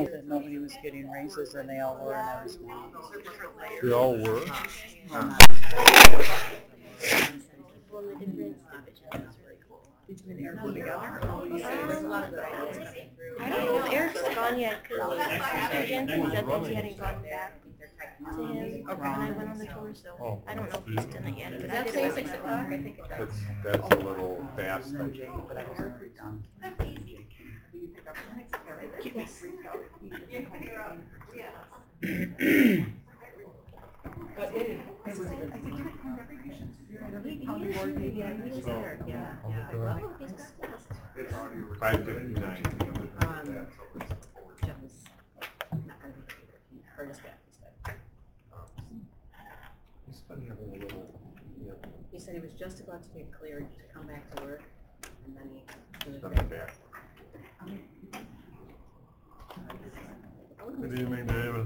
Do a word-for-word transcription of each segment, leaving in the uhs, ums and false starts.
said that nobody was getting raises and they all were, and I was mad. They all were? Well, not- Between the airport together. Oh, you said there's a lot of good ideas coming through. I don't know if Eric's gone yet because Jensen said that he hadn't gone back to him when I went on the tour, so Oh, I don't know if he's done it yet. But I Does that did say want six to- o'clock? I think it does. That's, that's a little fast. No, Jay, but I was already done. But it is. I think it congratulations. County board meeting, yeah, we just there, yeah, yeah. Well, he's got this. Five fifty-nine. Um, Jeff is not gonna be here, he hurt his back, he said. He's been having a little, yeah, He said he was just about to get cleared to come back to work, and then he. coming back. Good evening, David.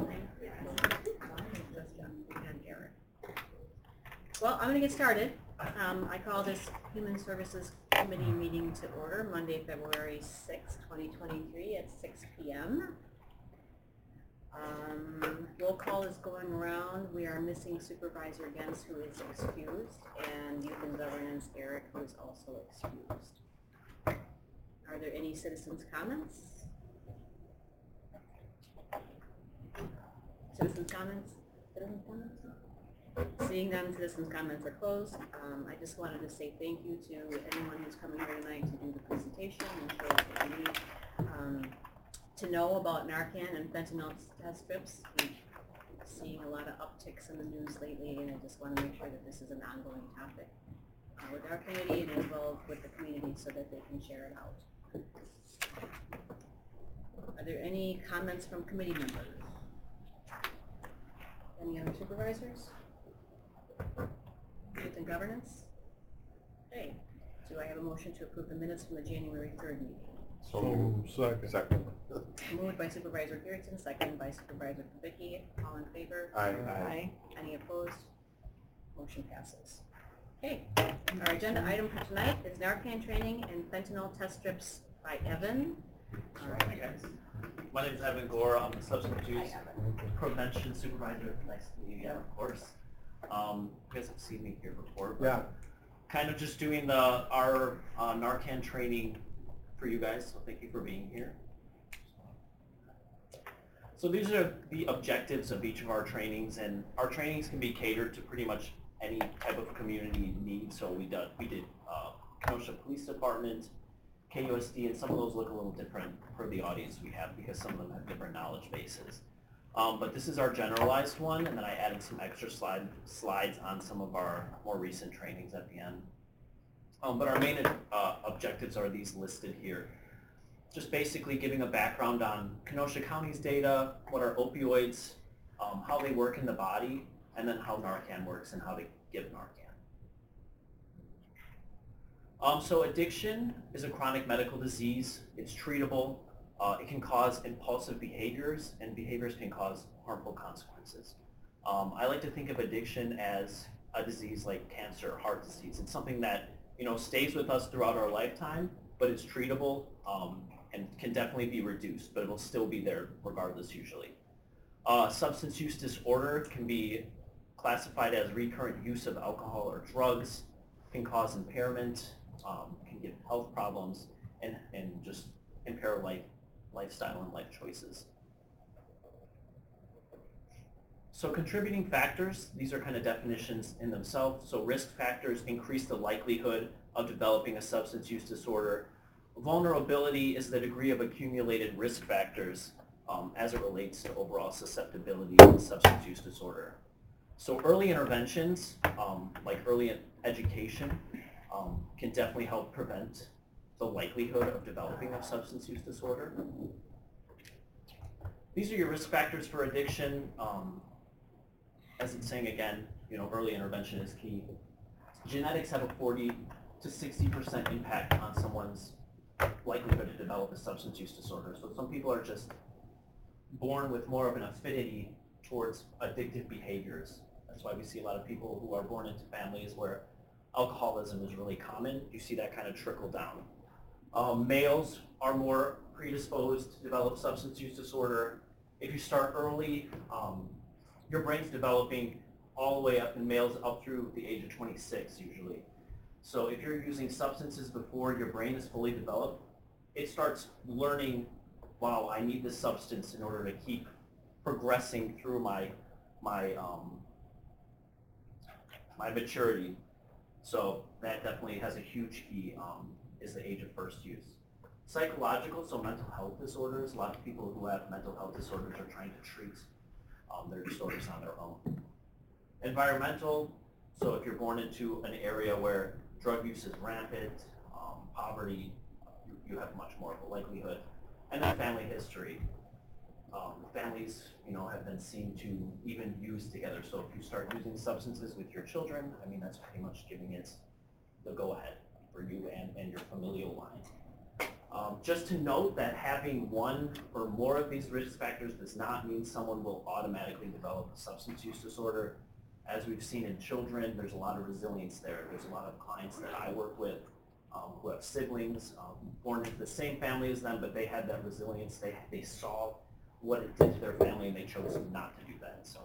Well, I'm gonna get started. Um, I call this Human Services Committee meeting to order Monday, February sixth, twenty twenty-three at six P M Um, roll call is going around. We are missing Supervisor Gens, who is excused, and Youth and Governance Eric, who is also excused. Are there any citizens' comments? Citizens' comments? Citizens' comments? Seeing none, citizens' comments are closed. Um, I just wanted to say thank you to anyone who's coming here tonight to do the presentation and show us what we need um, to know about Narcan and fentanyl test strips. We're seeing a lot of upticks in the news lately, and I just want to make sure that this is an ongoing topic uh, with our committee and as well with the community so that they can share it out. Are there any comments from committee members? Any other supervisors? Youth and Governance? Okay, do I have a motion to approve the minutes from the January third meeting? So moved. Second. Second. Moved by Supervisor Garrettson, seconded by Supervisor Kubicki. All in favor? Aye. Aye. Any opposed? Motion passes. Okay, our agenda item for tonight is Narcan training and fentanyl test strips by Evan. All Hi right. guys, my name is Evan Gore. I'm the substance use prevention supervisor. Nice to meet you again, of course. Um, you guys have seen me here before, but Yeah. kind of just doing the our uh, Narcan training for you guys. So thank you for being here. So these are the objectives of each of our trainings, and our trainings can be catered to pretty much any type of community need. So we did we did uh, Kenosha Police Department, K U S D, and some of those look a little different for the audience we have because some of them have different knowledge bases. Um, but this is our generalized one, and then I added some extra slide, slides on some of our more recent trainings at the end. Um, but our main uh, objectives are these listed here. Just basically giving a background on Kenosha County's data, what are opioids, um, how they work in the body, and then how Narcan works and how to give Narcan. Um, so addiction is a chronic medical disease. It's treatable. Uh, it can cause impulsive behaviors, and behaviors can cause harmful consequences. Um, I like to think of addiction as a disease like cancer, heart disease. It's something that you know stays with us throughout our lifetime, but it's treatable um, and can definitely be reduced, but it will still be there regardless usually. Uh, substance use disorder can be classified as recurrent use of alcohol or drugs, can cause impairment, um, can give health problems, and, and just impair life, lifestyle and life choices. So contributing factors, these are kind of definitions in themselves. So risk factors increase the likelihood of developing a substance use disorder. Vulnerability is the degree of accumulated risk factors um, as it relates to overall susceptibility to substance use disorder. So early interventions, um, like early education, um, can definitely help prevent the likelihood of developing a substance use disorder. These are your risk factors for addiction. Um, as it's saying again, you know, early intervention is key. Genetics have a forty to sixty percent impact on someone's likelihood to develop a substance use disorder. So some people are just born with more of an affinity towards addictive behaviors. That's why we see a lot of people who are born into families where alcoholism is really common. You see that kind of trickle down. Um, males are more predisposed to develop substance use disorder. If you start early, um, your brain's developing all the way up in males up through the age of twenty-six usually. So if you're using substances before your brain is fully developed, it starts learning, wow, I need this substance in order to keep progressing through my my um, my maturity. So that definitely has a huge key, um, is the age of first use. Psychological, so mental health disorders. A lot of people who have mental health disorders are trying to treat um, their disorders on their own. Environmental, so if you're born into an area where drug use is rampant, um, poverty, you, you have much more of a likelihood. And then family history. Um, families, you know, have been seen to even use together. So if you start using substances with your children, I mean, that's pretty much giving it the go-ahead for you and, and your familial line. Um, just to note that having one or more of these risk factors does not mean someone will automatically develop a substance use disorder. As we've seen in children, there's a lot of resilience there. There's a lot of clients that I work with um, who have siblings um, born into the same family as them, but they had that resilience. They, they saw what it did to their family, and they chose not to do that. So,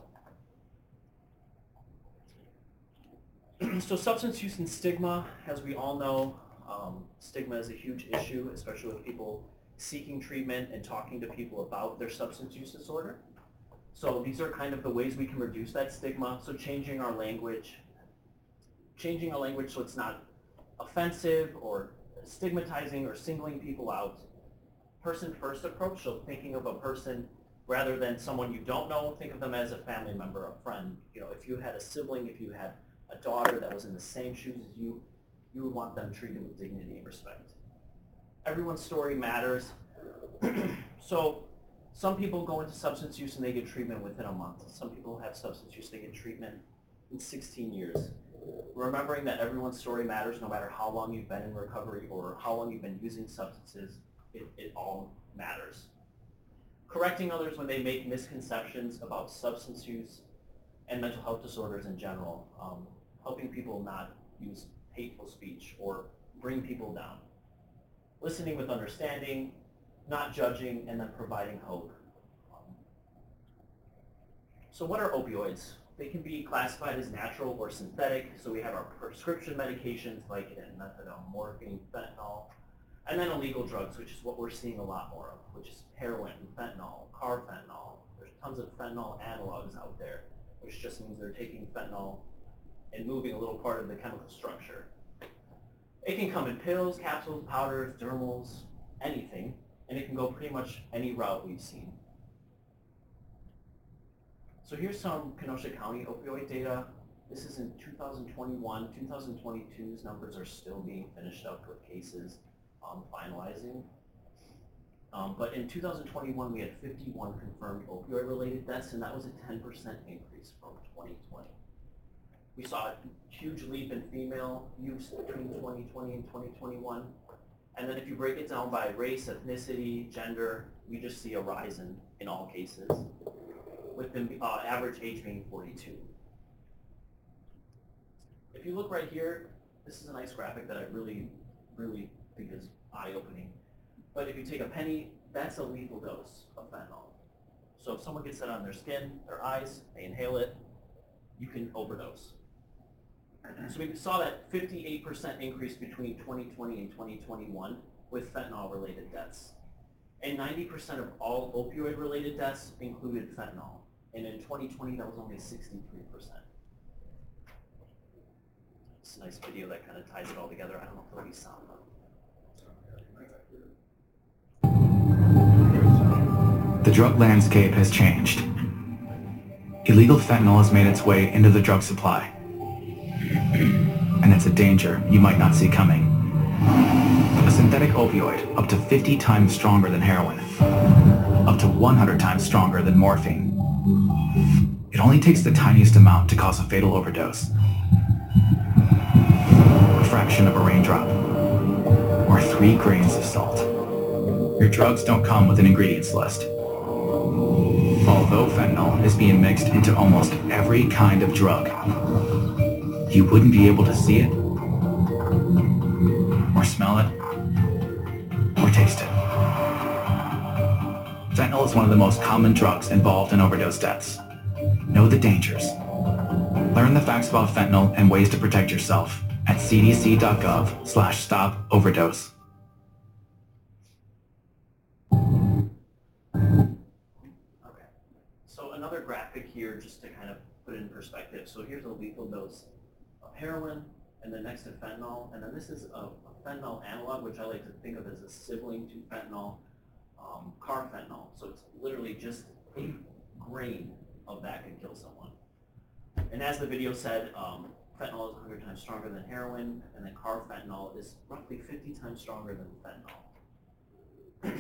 so substance use and stigma, as we all know, um, stigma is a huge issue, especially with people seeking treatment and talking to people about their substance use disorder. So these are kind of the ways we can reduce that stigma. So changing our language, changing our language so it's not offensive or stigmatizing or singling people out. Person-first approach, so thinking of a person rather than someone you don't know, think of them as a family member, a friend. You know, if you had a sibling, if you had a daughter that was in the same shoes as you, you would want them treated with dignity and respect. Everyone's story matters. So some people go into substance use and they get treatment within a month. Some people have substance use, they get treatment in sixteen years. Remembering that everyone's story matters no matter how long you've been in recovery or how long you've been using substances. It, it all matters. Correcting others when they make misconceptions about substance use and mental health disorders in general. Um, helping people not use hateful speech or bring people down. Listening with understanding, not judging, and then providing hope. Um, so what are opioids? They can be classified as natural or synthetic. So we have our prescription medications like methadone, morphine, fentanyl. And then illegal drugs, which is what we're seeing a lot more of, which is heroin, fentanyl, carfentanil. There's tons of fentanyl analogs out there, which just means they're taking fentanyl and moving a little part of the chemical structure. It can come in pills, capsules, powders, dermals, anything, and it can go pretty much any route we've seen. So here's some Kenosha County opioid data. This is in two thousand twenty-one. two thousand twenty-two's numbers are still being finished up with cases. Um, finalizing. Um, but in two thousand twenty-one, we had fifty-one confirmed opioid-related deaths, and that was a ten percent increase from twenty twenty. We saw a huge leap in female use between twenty twenty and twenty twenty-one. And then if you break it down by race, ethnicity, gender, we just see a rise in, in all cases, with the uh, average age being forty-two. If you look right here, this is a nice graphic that I really, really think is eye-opening. But if you take a penny, that's a lethal dose of fentanyl. So if someone gets that on their skin, their eyes, they inhale it, you can overdose. So we saw that fifty-eight percent increase between twenty twenty and twenty twenty-one with fentanyl-related deaths. And ninety percent of all opioid-related deaths included fentanyl. And in twenty twenty, that was only sixty-three percent. It's a nice video that kind of ties it all together. I don't know if there'll be sound though. The drug landscape has changed. Illegal fentanyl has made its way into the drug supply. And it's a danger you might not see coming. A synthetic opioid up to fifty times stronger than heroin. Up to one hundred times stronger than morphine. It only takes the tiniest amount to cause a fatal overdose. A fraction of a raindrop. Or three grains of salt. Your drugs don't come with an ingredients list. Although fentanyl is being mixed into almost every kind of drug, you wouldn't be able to see it, or smell it, or taste it. is one of the most common drugs involved in overdose deaths. Know the dangers. Learn the facts about fentanyl and ways to protect yourself at c d c dot gov slash stop overdose. Okay, so another graphic here just to kind of put it in perspective. So here's a lethal dose of heroin, and then next to fentanyl, and then this is a, a fentanyl analog, which I like to think of as a sibling to fentanyl, um, carfentanil. So it's literally just a grain of that can kill someone. And as the video said, um, fentanyl is one hundred times stronger than heroin, and then carfentanil is roughly fifty times stronger than fentanyl.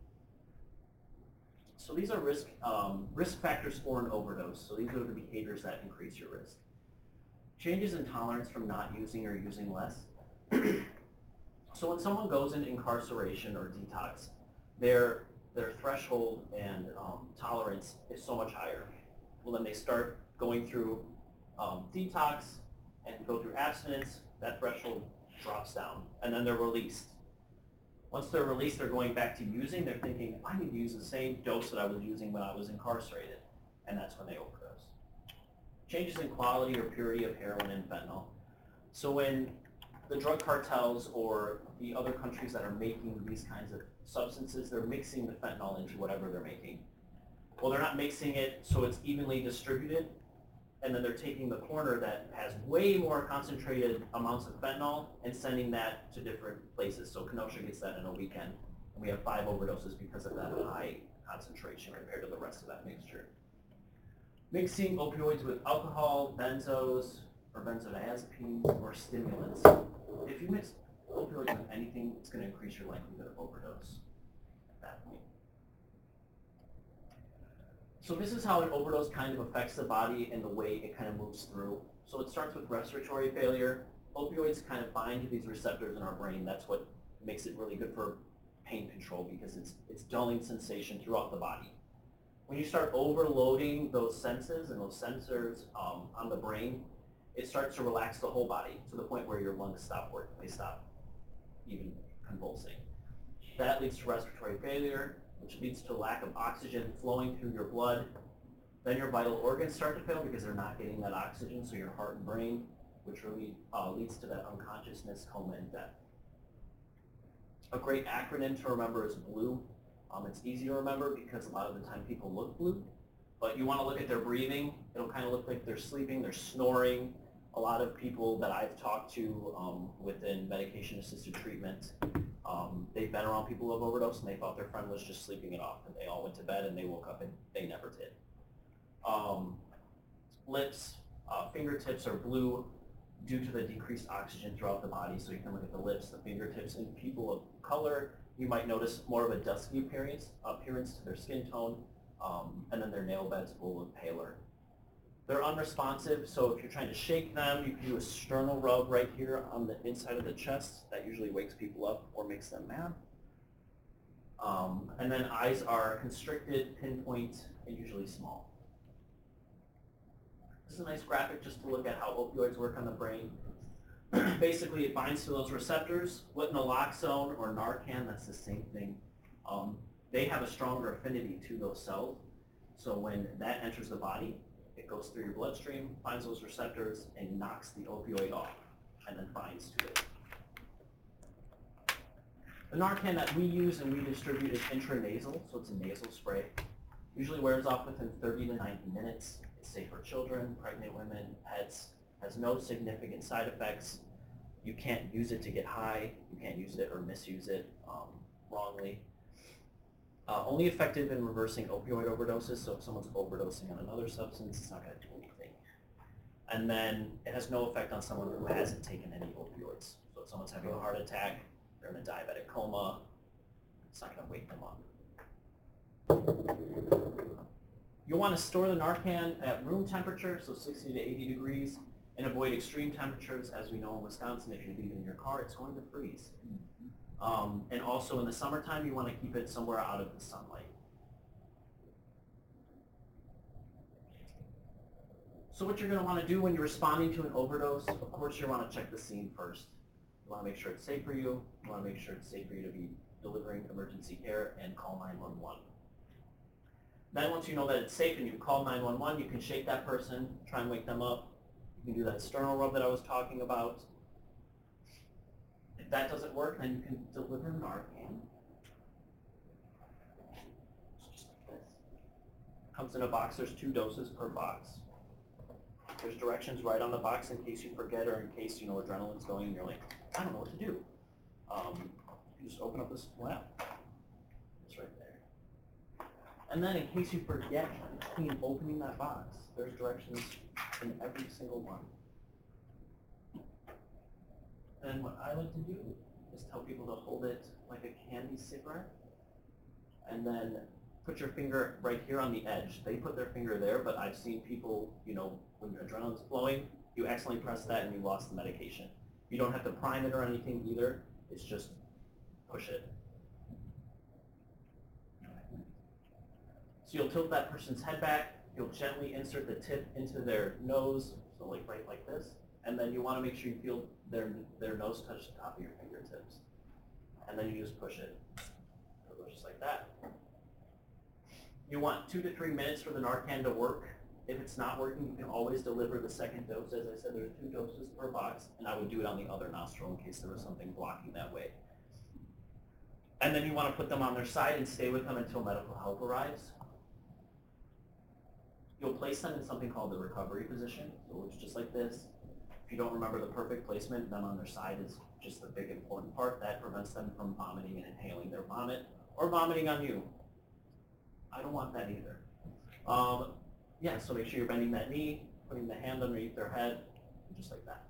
So these are risk um, risk factors for an overdose. So these are the behaviors that increase your risk. Changes in tolerance from not using or using less. So when someone goes into incarceration or detox, their their threshold and um, tolerance is so much higher. Well, then they start going through um, detox and go through abstinence, that threshold drops down, and then they're released. Once they're released, they're going back to using. They're thinking, I need to use the same dose that I was using when I was incarcerated, and that's when they overdose. Changes in quality or purity of heroin and fentanyl. So when the drug cartels or the other countries that are making these kinds of substances, they're mixing the fentanyl into whatever they're making. Well, they're not mixing it so it's evenly distributed, and then they're taking the corner that has way more concentrated amounts of fentanyl and sending that to different places. So Kenosha gets that in a weekend, and we have five overdoses because of that high concentration compared to the rest of that mixture. Mixing opioids with alcohol, benzos, or benzodiazepines, or stimulants. If you mix opioids with anything, it's going to increase your likelihood of overdose at that point. So this is how an overdose kind of affects the body and the way it kind of moves through. So it starts with respiratory failure. Opioids kind of bind to these receptors in our brain. That's what makes it really good for pain control, because it's, it's dulling sensation throughout the body. When you start overloading those senses and those sensors um, on the brain, it starts to relax the whole body to the point where your lungs stop working. They stop even convulsing. That leads to respiratory failure, which leads to lack of oxygen flowing through your blood. Then your vital organs start to fail because they're not getting that oxygen, so your heart and brain, which really uh, leads to that unconsciousness, coma, and death. A great acronym to remember is BLUE. Um, it's easy to remember because a lot of the time people look blue, but you want to look at their breathing. It'll kind of look like they're sleeping, they're snoring. A lot of people that I've talked to um, within medication-assisted treatment, um, they've been around people who have overdosed and they thought their friend was just sleeping it off, and they all went to bed and they woke up and they never did. Um, lips, uh, fingertips are blue due to the decreased oxygen throughout the body, so you can look at the lips, the fingertips. In people of color, you might notice more of a dusky appearance, appearance to their skin tone, um, and then their nail beds will look paler. They're unresponsive, so if you're trying to shake them, you can do a sternal rub right here on the inside of the chest. That usually wakes people up or makes them mad. Um, and then eyes are constricted, pinpoint, and usually small. This is a nice graphic just to look at how opioids work on the brain. Basically, it binds to those receptors. With naloxone or Narcan, that's the same thing. Um, they have a stronger affinity to those cells. So when that enters the body, it goes through your bloodstream, finds those receptors, and knocks the opioid off, and then binds to it. The Narcan that we use and we distribute is intranasal, so it's a nasal spray. Usually wears off within thirty to ninety minutes. It's safe for children, pregnant women, pets. Has no significant side effects. You can't use it to get high. You can't use it or misuse it um, wrongly. Uh, only effective in reversing opioid overdoses, so if someone's overdosing on another substance, it's not going to do anything. And then it has no effect on someone who hasn't taken any opioids. So if someone's having a heart attack, they're in a diabetic coma, it's not going to wake them up. You'll want to store the Narcan at room temperature, so sixty to eighty degrees, and avoid extreme temperatures. As we know in Wisconsin, if you're leaving your car, it's going to freeze. Um, and also in the summertime, you want to keep it somewhere out of the sunlight. So what you're going to want to do when you're responding to an overdose, of course you want to check the scene first. You want to make sure it's safe for you. You want to make sure it's safe for you to be delivering emergency care and call nine one one. Then once you know that it's safe and you call nine one one, you can shake that person, try and wake them up. You can do that sternal rub that I was talking about. If that doesn't work, then you can deliver Narcan. Just like this. Comes in a box, there's two doses per box. There's directions right on the box in case you forget or in case, you know, adrenaline's going and you're like, I don't know what to do. Um, you just open up this flap. It's right there. And then in case you forget between opening that box, there's directions in every single one. And what I like to do is tell people to hold it like a candy cigarette and then put your finger right here on the edge. They put their finger there, but I've seen people, you know, when your adrenaline's flowing, you accidentally press that and you lost the medication. You don't have to prime it or anything either. It's just push it. So you'll tilt that person's head back. You'll gently insert the tip into their nose, so like right like this. And then you want to make sure you feel their, their nose touch the top of your fingertips. And then you just push it. It'll go just like that. You want two to three minutes for the Narcan to work. If it's not working, you can always deliver the second dose. As I said, there's two doses per box, and I would do it on the other nostril in case there was something blocking that way. And then you want to put them on their side and stay with them until medical help arrives. You'll place them in something called the recovery position. So it looks just like this. If you don't remember the perfect placement, them on their side is just the big important part. That prevents them from vomiting and inhaling their vomit or vomiting on you. I don't want that either. Um, yeah, so make sure you're bending that knee, putting the hand underneath their head, just like that.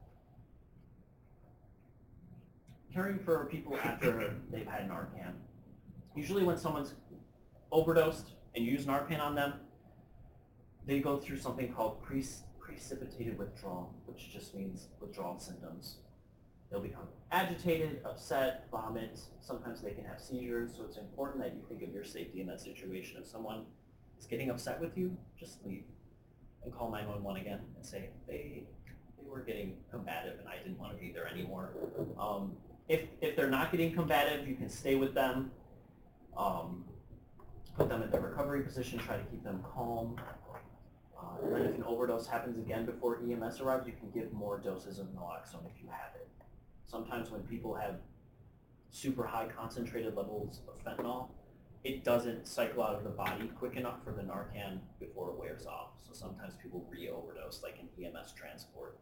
Caring for people after they've had Narcan. Usually when someone's overdosed and you use Narcan on them, they go through something called pre precipitated withdrawal, which just means withdrawal symptoms. They'll become agitated, upset, vomit. Sometimes they can have seizures, so it's important that you think of your safety in that situation. If someone is getting upset with you, just leave and call nine one one again and say, they, they were getting combative and I didn't want to be there anymore. Um, if, if they're not getting combative, you can stay with them, um, put them in their recovery position, try to keep them calm. Uh, and then if an overdose happens again before E M S arrives, you can give more doses of naloxone if you have it. Sometimes when people have super high concentrated levels of fentanyl, it doesn't cycle out of the body quick enough for the Narcan before it wears off. So sometimes people re-overdose, like in E M S transport.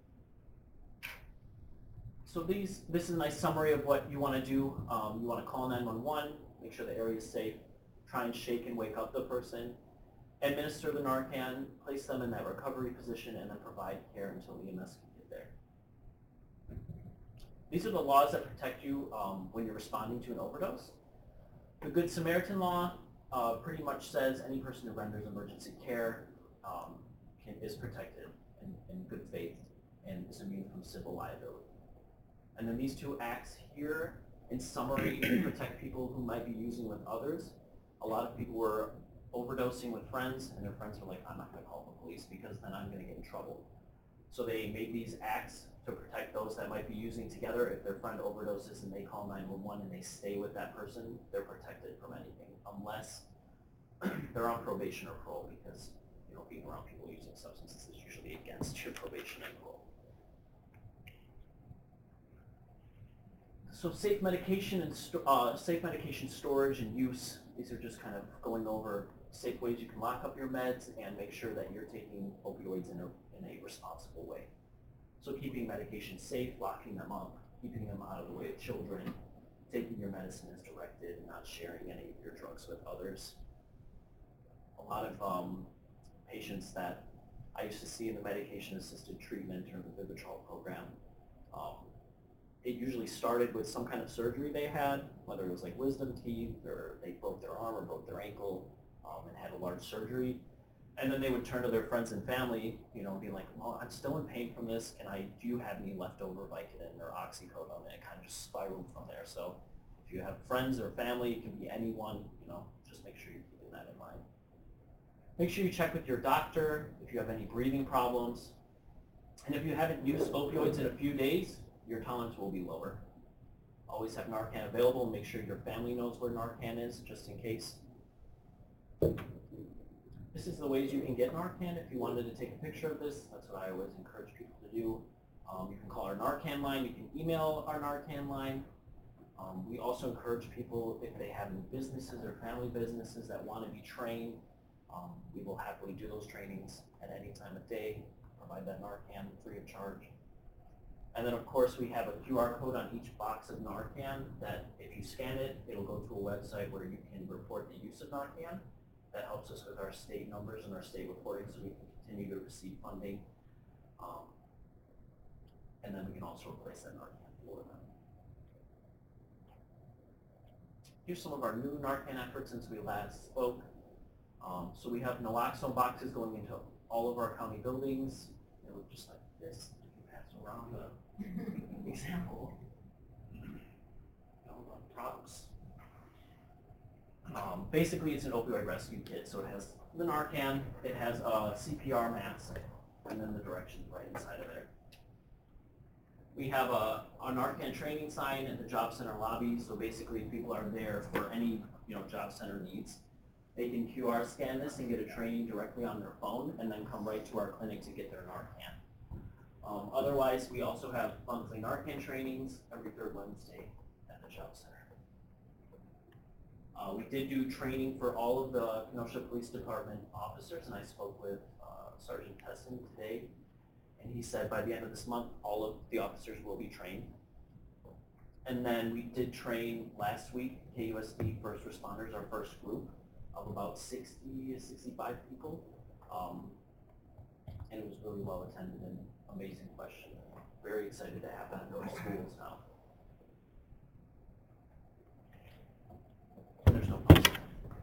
So these, this is a nice summary of what you want to do. Um, you want to call nine one one, make sure the area is safe, try and shake and wake up the person, administer the Narcan, place them in that recovery position, and then provide care until E M S can get there. These are the laws that protect you um, when you're responding to an overdose. The Good Samaritan Law uh, pretty much says any person who renders emergency care um, can, is protected in, in good faith and is immune from civil liability. And then these two acts here, in summary, protect people who might be using with others. A lot of people were overdosing with friends, and their friends were like, I'm not going to call the police because then I'm going to get in trouble. So they made these acts to protect those that might be using together. If their friend overdoses and they call nine one one and they stay with that person, they're protected from anything, unless they're on probation or parole, because you know being around people using substances is usually against your probation and parole. So safe medication and uh, safe medication storage and use. These are just kind of going over safe ways you can lock up your meds and make sure that you're taking opioids in a, in a responsible way. So keeping medication safe, locking them up, keeping them out of the way of children, taking your medicine as directed, and not sharing any of your drugs with others. A lot of um, patients that I used to see in the medication-assisted treatment or the Vivitrol program, um, it usually started with some kind of surgery they had, whether it was like wisdom teeth or they broke their arm or broke their ankle um, and had a large surgery. And then they would turn to their friends and family, you know, and be like, well, I'm still in pain from this. Can I, do you have any leftover Vicodin or oxycodone? And it kind of just spiraled from there. So if you have friends or family, it can be anyone, you know, just make sure you're keeping that in mind. Make sure you check with your doctor if you have any breathing problems. And if you haven't used opioids in a few days, your tolerance will be lower. Always have Narcan available. Make sure your family knows where Narcan is, just in case. this is the ways you can get Narcan. If you wanted to take a picture of this, that's what I always encourage people to do. Um, you can call our Narcan line. You can email our Narcan line. Um, we also encourage people, if they have new businesses or family businesses that want to be trained, um, we will happily do those trainings at any time of day, provide that Narcan free of charge. And then of course we have a Q R code on each box of Narcan that if you scan it, it'll go to a website where you can report the use of Narcan. That helps us with our state numbers and our state reporting so we can continue to receive funding. Um, and then we can also replace that Narcan for them. Here's some of our new Narcan efforts since we last spoke. Um, so we have naloxone boxes going into all of our county buildings. They look just like this. You can pass around the example. You know, the props. Um, basically, it's an opioid rescue kit. So it has the Narcan, it has a C P R mask, and then the directions right inside of there. We have a, a Narcan training sign at the job center lobby. So basically, people are there for any you know job center needs. They can Q R scan this and get a training directly on their phone, and then come right to our clinic to get their Narcan. Um, otherwise, we also have monthly Narcan trainings every third Wednesday at the job center. Uh, we did do training for all of the Kenosha Police Department officers, and I spoke with uh, Sergeant Tesson today, and he said by the end of this month, all of the officers will be trained. And then we did train last week, K U S D first responders, our first group of about sixty to sixty-five people. Um, and it was really well attended and amazing question. Very excited to have that in our schools now. There's no question.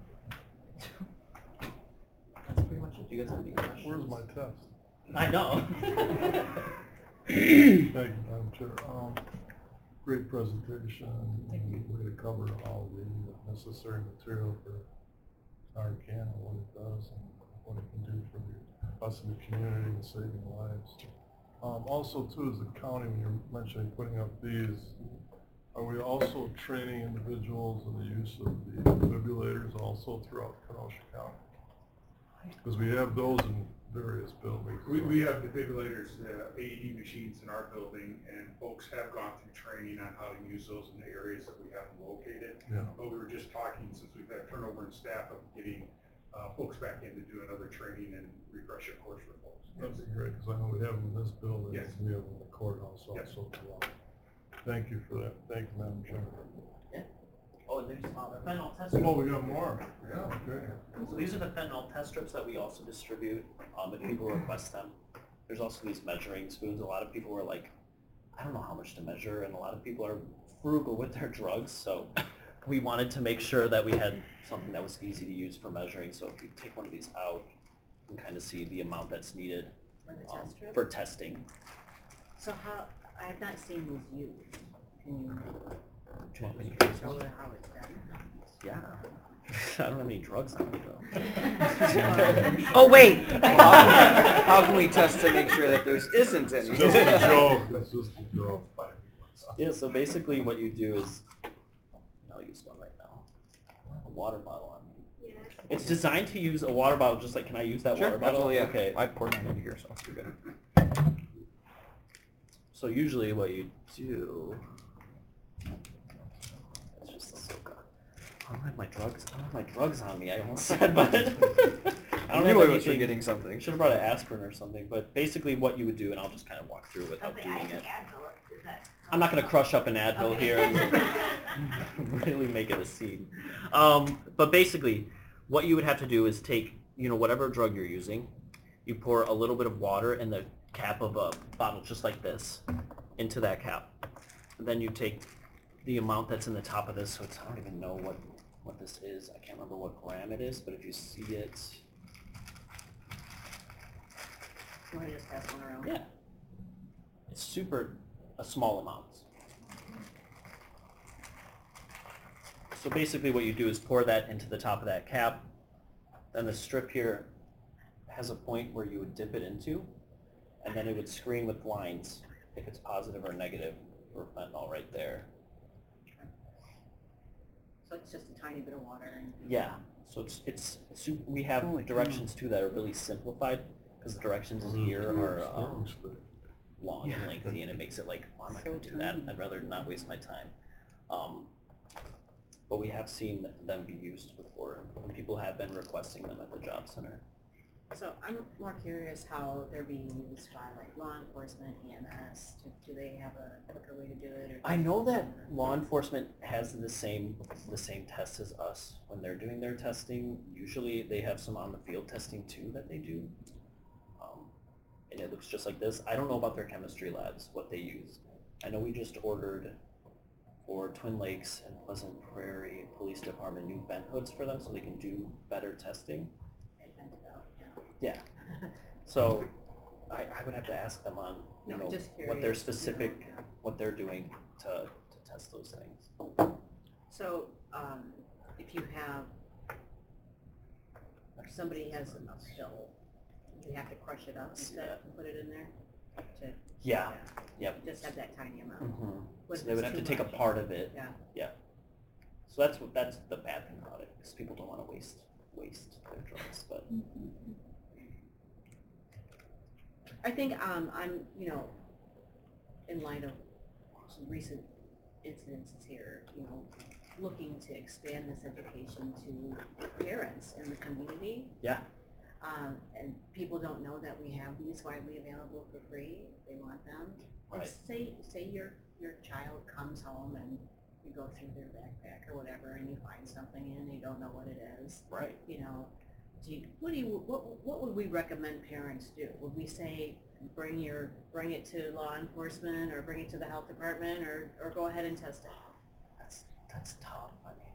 That's pretty much it. Do you guys have any questions? Where's my test? I know. Thank you, Madam Chair. Um, great presentation. Thank you. Way to cover all the necessary material for Narcan and what it does and what it can do for the, us in the community and saving lives. Um, also, too, as a county, when you're mentioning putting up these, are we also training individuals in the use of the defibrillators also throughout Kenosha County? Because we have those in various buildings. We, we have defibrillators, uh, A E D machines in our building, and folks have gone through training on how to use those in the areas that we have them located. Yeah. But we were just talking, since we've had turnover in staff, of getting uh, folks back in to do another training and refresher course for folks. That'd be great, because I know we have them in this building, Yes. and we have them in the courthouse also. Yes. as well. Thank you for that. Thank you, Madam Chair. Oh, and there's uh, the fentanyl test Oh, strips. we got more. Yeah, okay. So these are the fentanyl test strips that we also distribute um, if people request them. There's also these measuring spoons. A lot of people are like, I don't know how much to measure, and a lot of people are frugal with their drugs, so we wanted to make sure that we had something that was easy to use for measuring. So if you take one of these out, you can kind of see the amount that's needed For the um, test strip? for testing. So how, I have not seen these used. Can you Do you want me to- show her how it's done? Yeah. I don't have any drugs on me though. Oh, wait! How how can we test to make sure that there isn't any? It's just a joke. It's just a joke. Yeah, so basically what you do is, I'll use one right now, a water bottle on me. It's designed to use a water bottle, just like, can I use that Sure, water bottle? absolutely, yeah. Okay. I poured mine into here, so it's good. So usually what you do, it's just a soak up. I don't have my drugs, I don't have my drugs on me, I almost said, but I don't knew have I was anything. forgetting something. Should have brought an aspirin or something, but basically what you would do, and I'll just kind of walk through without doing it. I'm not going to crush up an Advil Okay. here and really make it a scene. Um, but basically, what you would have to do is take, you know, whatever drug you're using, you pour a little bit of water in the cap of a bottle just like this into that cap. And then you take the amount that's in the top of this, so it's, I don't even know what, what this is. I can't remember what gram it is, but if you see it, You want to just pass one around? yeah, it's super, a small amount. So basically what you do is pour that into the top of that cap. Then the strip here has a point where you would dip it into, and then it would screen with lines if it's positive or negative for fentanyl right there. So it's just a tiny bit of water and. Yeah, So it's, it's, su- we have Holy directions too that are really simplified, because the directions Mm-hmm. here are um, Storage, but- long and lengthy, and it makes it like, oh, I'm not gonna do that, I'd rather not waste my time. Um, But we have seen them be used before, and people have been requesting them at the job center. So I'm more curious how they're being used by like law enforcement, E M S. Do, do they have a quicker way to do it? Or I know that law enforcement has the same, the same test as us when they're doing their testing. Usually they have some on the field testing too that they do. Um, And it looks just like this. I don't know about their chemistry labs, what they use. I know we just ordered for Twin Lakes and Pleasant Prairie Police Department new vent hoods for them so they can do better testing. They vent it out, yeah. Yeah. So I, I would have to ask them on, you No, know, just what their curious, specific, you know. what they're doing to, to test those things. So, um, if you have, if somebody has a pill, you have to crush it up See instead that. and put it in there? To- Yeah, yep. Just have that tiny amount. Mhm. What So if they would it's have to too take a much? part of it. Yeah. Yeah. So that's what, that's the bad thing about it, because people don't want to waste, waste their drugs, but. I think, um, I'm, you know, in light of some recent incidences here, you know, looking to expand this education to parents in the community. Yeah. Um, and people don't know that we have these widely available for free, they want them. And Right. say, say your, your child comes home and you go through their backpack or whatever and you find something in and you don't know what it is. Right. You know, do you, what do you, what, what would we recommend parents do? Would we say, bring your, bring it to law enforcement or bring it to the health department or, or go ahead and test it? That's, that's tough, I mean.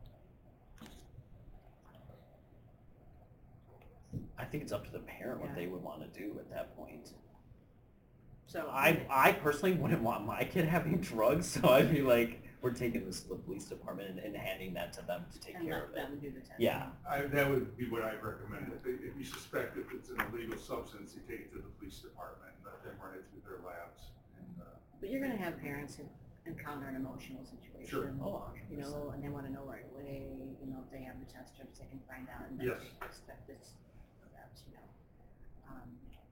I think it's up to the parent what Yeah. they would want to do at that point. So I, I personally wouldn't want my kid having drugs, so I'd be like, we're taking this to the police department and, and handing that to them to take and care let of it. them do the testing. Yeah. I, that would be what I'd recommend. If, they- if you suspect if it's an illegal substance, you take it to the police department and let them run it through their labs. And, uh, But you're gonna have parents who encounter an emotional situation. Sure. Oh, one hundred You percent. know, and they wanna know right away, you know, if they have the test strips, they can find out and then Yes. they expect this, that, you know. Um,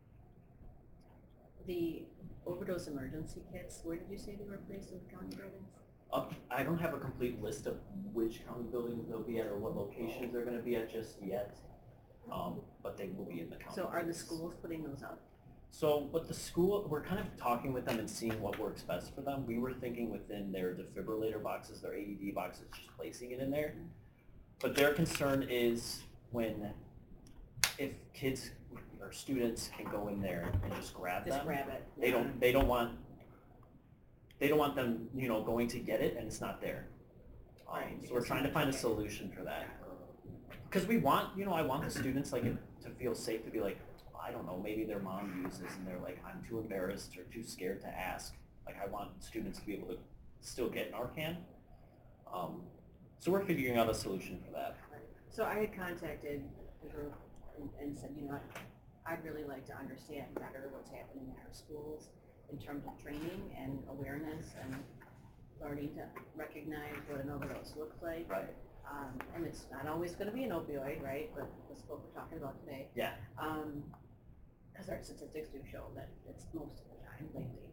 The overdose emergency kits, where did you say they were placed in the county buildings? Uh, I don't have a complete list of which county buildings they'll be at or what locations they're gonna be at just yet, um, but they will be in the county. So are the buildings. schools putting those up? So, but the school, we're kind of talking with them and seeing what works best for them. We were thinking within their defibrillator boxes, their A E D boxes, just placing it in there. But their concern is when, if kids or students can go in there and just grab Just them. grab it. They don't, they don't want, they don't want them, you know, going to get it and it's not there. Um, Right, so we're because trying to you find a can't- solution for that. Because we want, you know, I want the students like to feel safe to be like, I don't know, maybe their mom uses and they're like, I'm too embarrassed or too scared to ask. Like I want students to be able to still get Narcan. Um, so we're figuring out a solution for that. So I had contacted the group and, and said, you know, I'd really like to understand better what's happening in our schools in terms of training and awareness and learning to recognize what an overdose looks like. Right. Um, and it's not always gonna be an opioid, right, but that's what we're talking about today. Yeah. Um, cause our statistics do show that it's most of the time lately.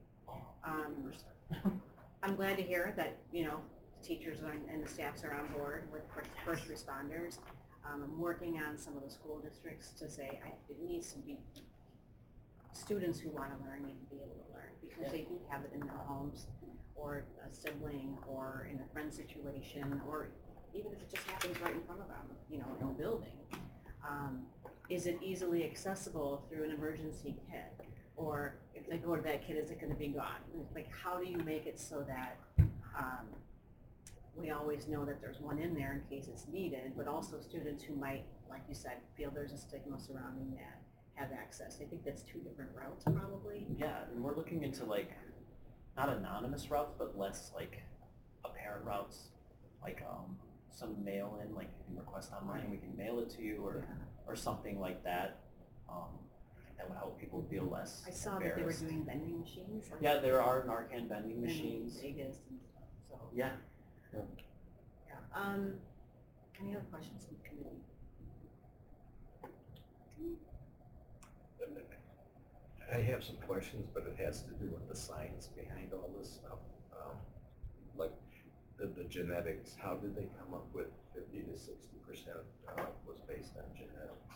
Um, I'm glad to hear that, you know, the teachers are- and the staffs are on board with fir- first responders. Um, I'm working on some of the school districts to say, I, it needs to be, students who wanna learn need to be able to learn, because they do have it in their homes, or a sibling, or in a friend situation, or even if it just happens right in front of them, you know, in a building. Um, is it easily accessible through an emergency kit? Or if they go to that kit, is it gonna be gone? Like, how do you make it so that, um, we always know that there's one in there in case it's needed, but also students who might, like you said, feel there's a stigma surrounding that, have access. I think that's two different routes probably. Yeah, and we're looking into like, not anonymous routes, but less like apparent routes, like um, some mail in, like you can request online, we can mail it to you, or, or something like that. Um, that would help people feel less I saw that they were embarrassed. doing vending machines. like Yeah, there are Narcan vending in machines. Vegas and stuff, so. Yeah. Yeah, um, Any other questions from the committee? I have some questions, but it has to do with the science behind all this stuff. Um, like the, the genetics, how did they come up with fifty to sixty percent uh, was based on genetics?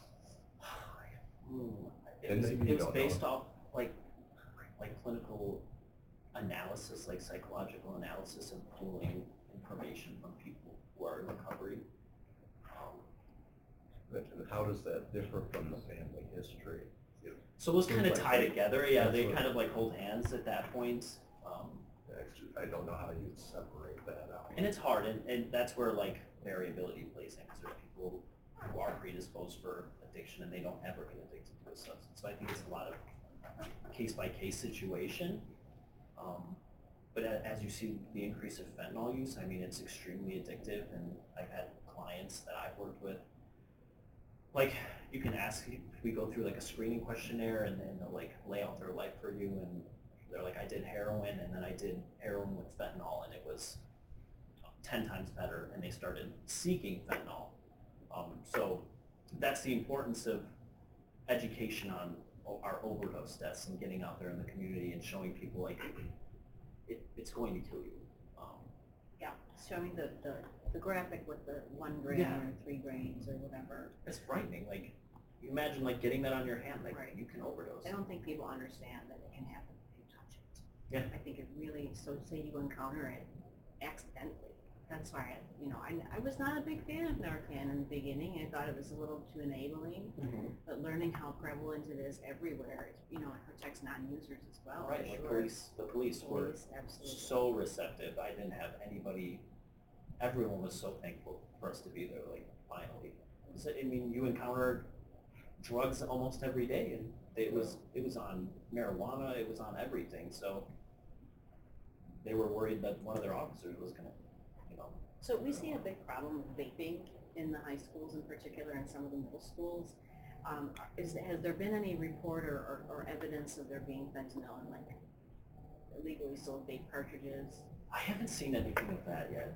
Ooh, it And was, maybe it you was don't based know. off like like clinical analysis, like psychological analysis, and pulling information from people who are in recovery. Um, But and how does that differ from the family history? If- so those Seems kind of like tie they- together. Yeah, that's they what- kind of like hold hands at that point. Um, Actually, I don't know how you'd separate that out. And it's hard, and, and that's where like variability plays in, because there's people who are predisposed for addiction and they don't ever get addicted to a substance. So I think it's a lot of case by case situation. Um, but a- as you see the increase of fentanyl use, I mean, it's extremely addictive, and I've had clients that I've worked with. Like, you can ask, we go through like a screening questionnaire, and then they'll like lay out their life for you, and they're like, I did heroin, and then I did heroin with fentanyl, and it was ten times better, and they started seeking fentanyl. Um, so that's the importance of education on o- our overdose deaths and getting out there in the community and showing people like it, it's going to kill you. Um, Yeah, showing the, the, the graphic with the one gram Yeah. or three grains or whatever. it's frightening. Like, you imagine like getting that on your hand, like Right. you can overdose. I don't think people understand that it can happen if you touch it. Yeah. I think it really, so say you encounter it accidentally. That's why, I, you know, I, I was not a big fan of Narcan in the beginning. I thought it was a little too enabling, Mhm. but learning how prevalent it is everywhere, it, you know, it protects non-users as well. Right, for like sure. police, the police were Police, absolutely. so receptive. I didn't have anybody, everyone was so thankful for us to be there, like, finally. So, I mean, you encountered drugs almost every day, and it was, it was on marijuana, it was on everything, so they were worried that one of their officers was gonna, you know. So we see a big problem with vaping in the high schools in particular, and some of the middle schools. Um, is, has there been any report or, or, or evidence of there being fentanyl in like illegally sold vape cartridges? I haven't seen anything of that yet.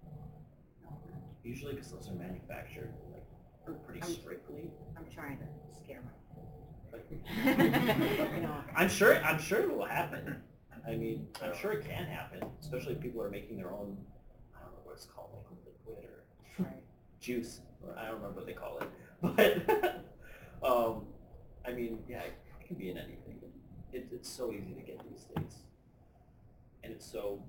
Usually, because those are manufactured, like, pretty I'm- strictly. I'm trying to scare Like, my, you know, I'm sure, I'm sure it will happen. I mean, I'm sure it can happen, especially if people are making their own, I don't know what it's called, like liquid or right. juice, or I don't remember what they call it. But, um, I mean, yeah, it, it can be in anything. It, it's so easy to get these days. And it's so,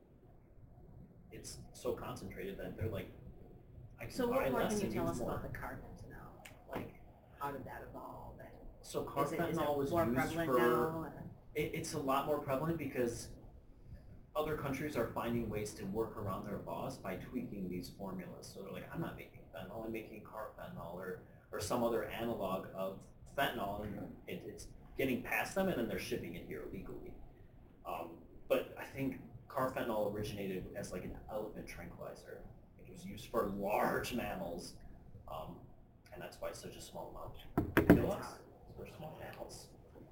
it's so concentrated that they're like, I can So buy what more less can you and tell use us more. about the car fentanyl? Like, how did that evolve? And So is it, is carfentanil was it more used prevalent for, now? it, it's a lot more prevalent because other countries are finding ways to work around their laws by tweaking these formulas. So they're like, I'm not making fentanyl, I'm making carfentanil or, or some other analog of fentanyl, and it, it's getting past them, and then they're shipping it here illegally. Um, but I think carfentanil originated as like an elephant tranquilizer. It was used for large mammals, um, and that's why it's such a small amount. It kills us. We're small mammals.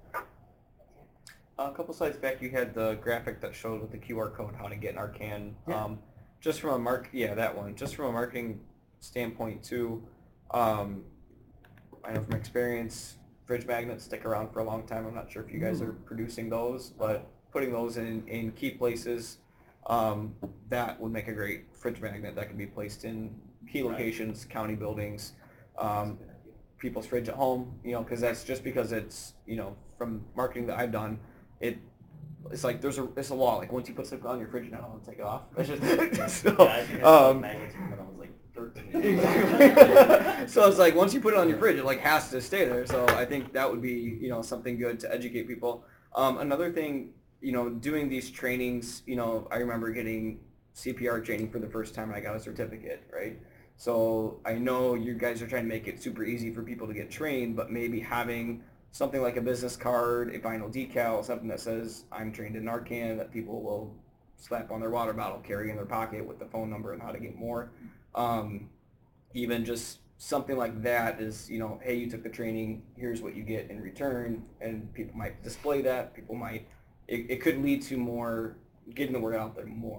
A couple slides back, you had the graphic that showed with the Q R code how to get Narcan. Yeah. Um, just from a mark, yeah, that one. Just from a marketing standpoint too, um, I know from experience, fridge magnets stick around for a long time. I'm not sure if you guys are producing those, but putting those in, in key places, um, that would make a great fridge magnet that can be placed in key Right. locations, county buildings, um, people's fridge at home, you know, because that's just because it's, you know, from marketing that I've done, it it's like there's a it's a law, like once you put something on your fridge, you don't want to take it off. It's just so, Yeah, I think I um, magnets when I was like thirteen. exactly. So it's like once you put it on your fridge, it like has to stay there. So I think that would be, you know, something good to educate people. Um, another thing, you know, doing these trainings, you know, I remember getting C P R training for the first time I got a certificate, right? So I know you guys are trying to make it super easy for people to get trained, but maybe having something like a business card, a vinyl decal, something that says I'm trained in Narcan, that people will slap on their water bottle, carry in their pocket with the phone number and how to get more. Um, even just something like that is, you know, hey, you took the training, here's what you get in return, and people might display that. People might, it, it could lead to more, getting the word out there more. Yeah.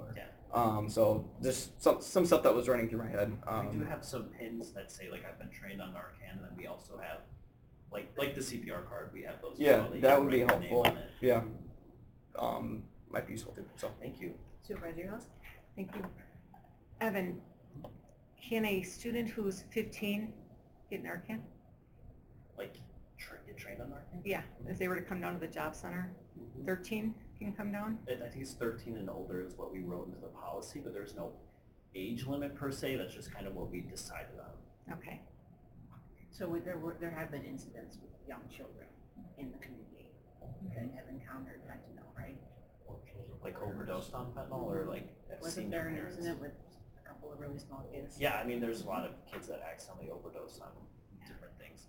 Um, so just some, some stuff that was running through my head. We do Um, have some pins that say like I've been trained on Narcan, and then we also have like like the C P R card. We have those. as Yeah, well. You that can would be write your name helpful. on it. yeah, um, might be useful too, so. Thank you. Supervisor Yost? Thank you. Evan, can a student who's fifteen get Narcan? Like tra- get trained on Narcan. Yeah, if they were to come down to the job center, thirteen can come down? I I think it's thirteen and older is what we wrote into the policy, but there's no age limit per se. That's just kind of what we decided on. Okay. So would there were, there have been incidents with young children in the community that have encountered fentanyl, right? Like overdosed on fentanyl, or like have Wasn't seen there their an parents. incident with a couple of really small kids? Yeah, I mean, there's a lot of kids that accidentally overdose on different things.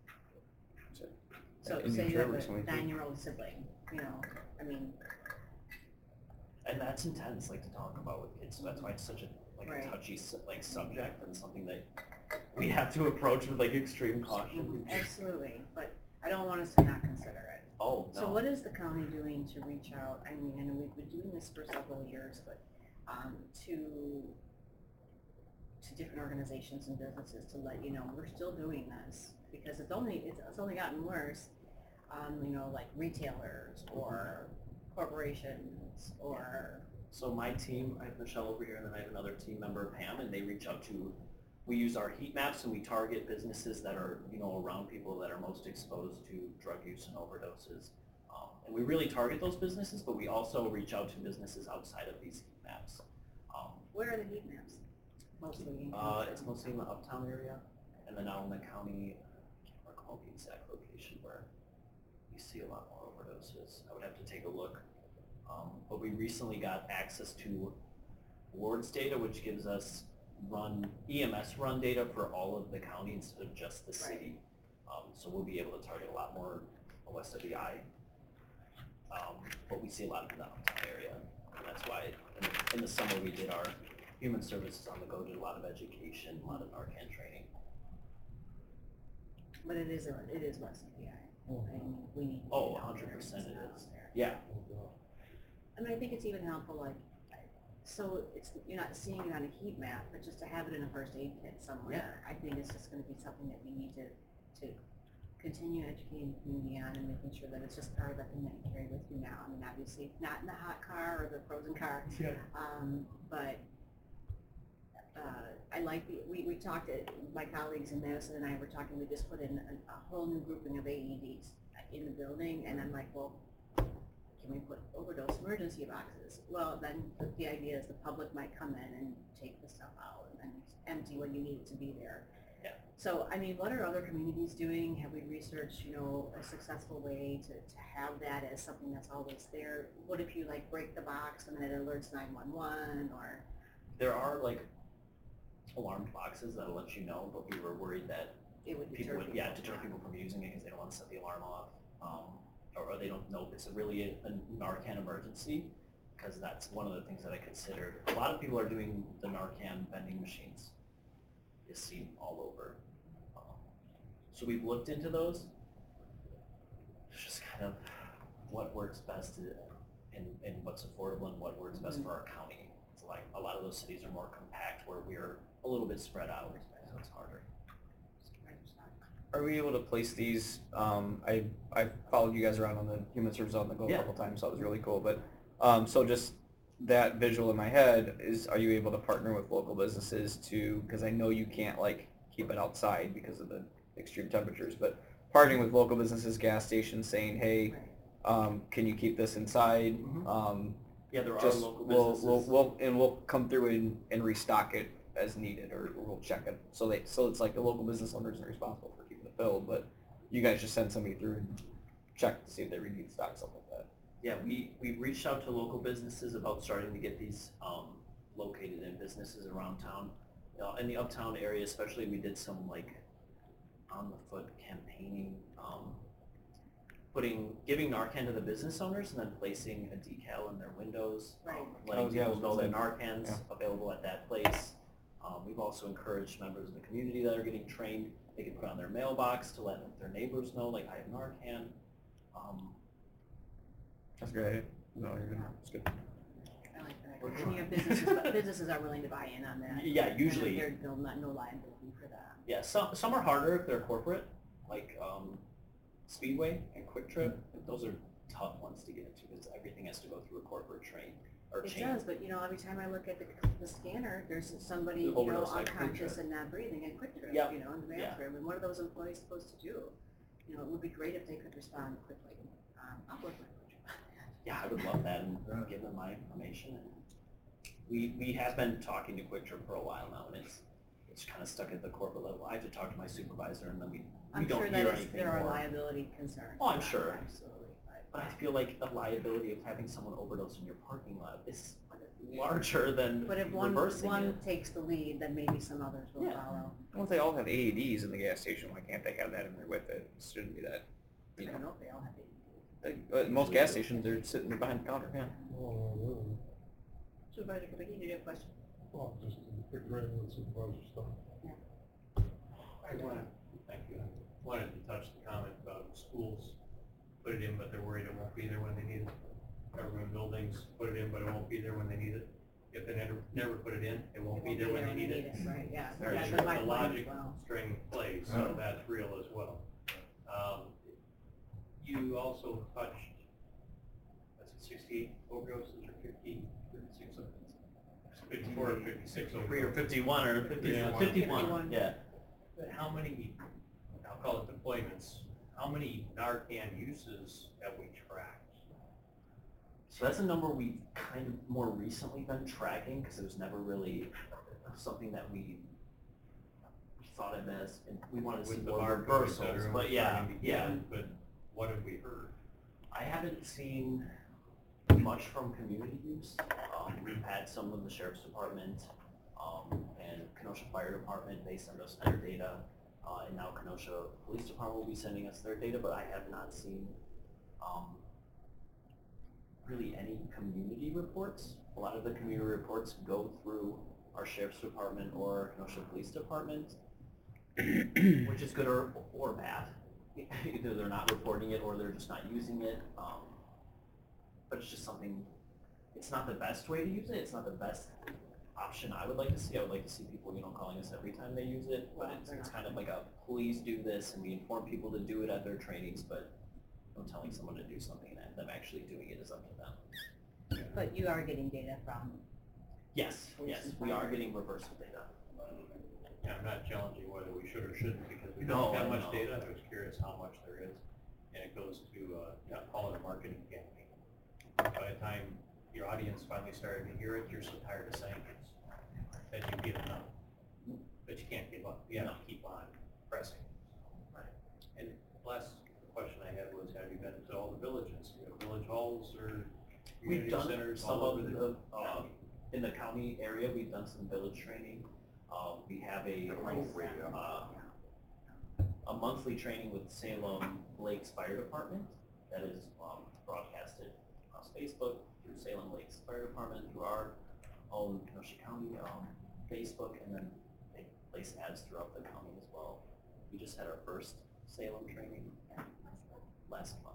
So In New say you Hampshire have recently, a too. nine-year-old sibling, you know, I mean, And that's intense, like to talk about with kids. So that's why it's such a like Right. a touchy su- like subject, and something that we have to approach with like extreme caution. absolutely, but I don't want us to not consider it. Oh no. So what is the county doing to reach out? I mean, I know we've been doing this for several years, but um, to to different organizations and businesses to let you know we're still doing this because it's only it's, it's only gotten worse. Um, you know, like retailers or corporations or So my team, I have Michelle over here, and then I have another team member, Pam, and they reach out to. We use our heat maps, and we target businesses that are, you know, around people that are most exposed to drug use and overdoses. Um, and we really target those businesses, but we also reach out to businesses outside of these heat maps. Um, where are the heat maps? Mostly. in uh, Kingston. it's mostly in the uptown area, and then out in the county, I can't recall the exact location where you see a lot more overdoses. I would have to take a look. Um, but we recently got access to wards data, which gives us run E M S run data for all of the county instead of just the city. Um, so we'll be able to target a lot more west of the eye. Um, but we see a lot in the uptown area, and that's why in the, in the summer we did our human services on the go, did a lot of education, a lot of Narcan training. But it is, a- it is west of the eye. I mean, we need. to Oh, get out one hundred there and percent see it what's is. there. Yeah. I mean, I think it's even helpful, like, so it's, you're not seeing it on a heat map, but just to have it in a first aid kit somewhere, I think it's just gonna be something that we need to, to continue educating the community on and making sure that it's just part of the thing that you carry with you now. I mean, obviously, not in the hot car or the frozen car, Yeah. um, but, uh, I like the, we, we talked, uh, my colleagues in Madison and I were talking, we just put in a, a whole new grouping of A E Ds in the building, and I'm like, well, can we put overdose emergency boxes? Well, then the, the idea is the public might come in and take the stuff out and then empty when you need it to be there. Yeah. So, I mean, what are other communities doing? Have we researched, you know, a successful way to, to have that as something that's always there? What if you like break the box and then it alerts nine one one or? There are like alarm boxes that'll let you know, but we were worried that It would people deter would, people. yeah, deter people from using it because they don't want to set the alarm off. Um, or, or they don't know if it's a really a, a Narcan emergency, because that's one of the things that I considered. A lot of people are doing the Narcan vending machines. You see them all over. Um, so we've looked into those. It's just kind of what works best to, and, and what's affordable and what works best for our county. It's like a lot of those cities are more compact where we're a little bit spread out, so it's harder. Are we able to place these, um, I, I followed you guys around on the Human Services on the Go a Yeah. couple times, so that was really cool, but, um, so just that visual in my head is, are you able to partner with local businesses to, because I know you can't like keep it outside because of the extreme temperatures, but partnering with local businesses, gas stations, saying, hey, um, can you keep this inside? Mhm. Um, Yeah, there are just, local we'll, businesses. we'll, we'll, and we'll come through and, and restock it as needed, or we'll check it. So they, so it's like the local business owners are responsible for keeping it filled, but you guys just send somebody through and check to see if they need stock, something like that. Yeah, we, we reached out to local businesses about starting to get these um, located in businesses around town. You know, in the uptown area especially, we did some like on the foot campaigning, um, putting, giving Narcan to the business owners and then placing a decal in their windows, um, Right. letting Oh, yeah, I people was know that gonna Narcan's yeah. available at that place. Um, we've also encouraged members of the community that are getting trained, they can put on their mailbox to let their neighbors know, like, I have Narcan. Um, That's a great idea. No, you're good. It's good. I like that We're And trying. your businesses, businesses are willing to buy in on that. Yeah, And usually. There's no, not- no liability for that. Yeah, some, some are harder if they're corporate, like um, Speedway and Quick Trip. Those are tough ones to get into because everything has to go through a corporate train or It chain. does, but you know, every time I look at the, the scanner, there's somebody, The you know, overdose like Quick unconscious Trip. and not breathing at Quick Trip, Yep. you know, in the Yeah. bathroom. And what are those employees supposed to do? You know, it would be great if they could respond quickly. Um, I'll work with Quick Trip. Yeah, I would love that and give them my information. And we we have been talking to Quick Trip for a while now, and it's it's kind of stuck at the corporate level. I have to talk to my supervisor, and then we, we I'm don't sure hear that is, anything there are more. liability concerns. Oh, I'm with that, sure. Absolutely. But- But I feel like the liability of having someone overdose in your parking lot is larger than But if one, reversing one it. takes the lead, then maybe some others will Yeah. follow. Well, if they all have A E Ds in the gas station, why can't they have that in there with it? It shouldn't be that, I you don't know. know if they all have it. They- uh, Most gas stations, they're sitting behind the counter, yeah. Oh, really? Supervisor Kubicki, did you have a question? Well, just a quick random supervisor stuff. I wanted, thank you, I wanted to touch the comment about schools, put it in, but they're worried it won't be there when they need it. Government buildings, put it in, but it won't be there when they need it. If they never, never put it in, it won't be there when they need it. Right, yeah. Very That's true. my The point as logic well. string plays, so that's real as well. Um, You also touched, that's it, sixty-eight overdoses or fifty, fifty-six, fifty-four or fifty-six overdoses. Three or fifty-one or fifty, Yeah. fifty-one, fifty-one. yeah. But how many, I'll call it deployments, how many Narcan uses have we tracked? So that's a number we've kind of more recently been tracking because it was never really something that we we thought of as, and we wanted to see With the more barcode, et reversals, cetera, but yeah, trying to yeah. get- But what have we heard? I haven't seen much from community use. Um, we've had some of the sheriff's department, um, and Kenosha Fire Department, they send us their data. Uh, and now Kenosha Police Department will be sending us their data, but I have not seen, um, really any community reports. A lot of the community reports go through our sheriff's department or Kenosha Police Department, which is good or, or bad. Either they're not reporting it or they're just not using it. Um, but it's just something, it's not the best way to use it. It's not the best option I would like to see. I would like to see people, you know, calling us every time they use it. But it's, it's kind of like a, please do this, and we inform people to do it at their trainings, but you know, telling someone to do something and them actually doing it is up to them. But you are getting data from, Yes, yes, we are getting reversal data. Yeah, I'm not challenging whether we should or shouldn't, because we No, don't have I much know. data. I was curious how much there is. And it goes to, uh, yeah, call it a marketing campaign. By the time your audience finally started to hear it, you're so tired of saying it that you've given up. But you can't give up. You have to keep on pressing. Right. And last question I had was, have you been to all the villages? You have village halls or We've community done centers some all of over the, the uh, in the county area, we've done some village training. Uh, we have a, uh, a monthly training with Salem Lakes Fire Department that is, um, broadcasted across Facebook through Salem Lakes Fire Department, through our own Kenosha County, um, Facebook, and then they place ads throughout the county as well. We just had our first Salem training last month.